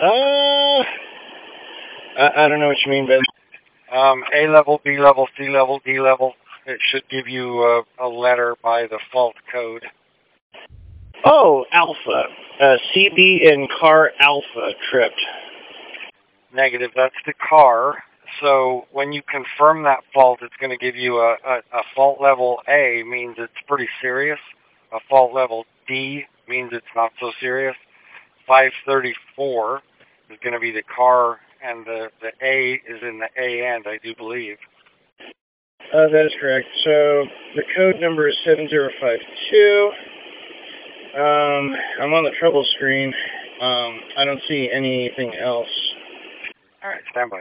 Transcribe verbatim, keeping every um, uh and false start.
Uh, I, I don't know what you mean, Ben. Um, A level, B level, C level, D level. It should give you a, a letter by the fault code. Oh, Alpha. Uh, C B and car Alpha tripped. Negative, that's the car. So when you confirm that fault, it's going to give you a, a, a fault level A, means it's pretty serious. A fault level D means it's not so serious. five thirty-four is going to be the car, and the, the A is in the A end, I do believe. Uh, that is correct. So the code number is seven zero five two. Um, I'm on the trouble screen. Um, I don't see anything else. All right, stand by.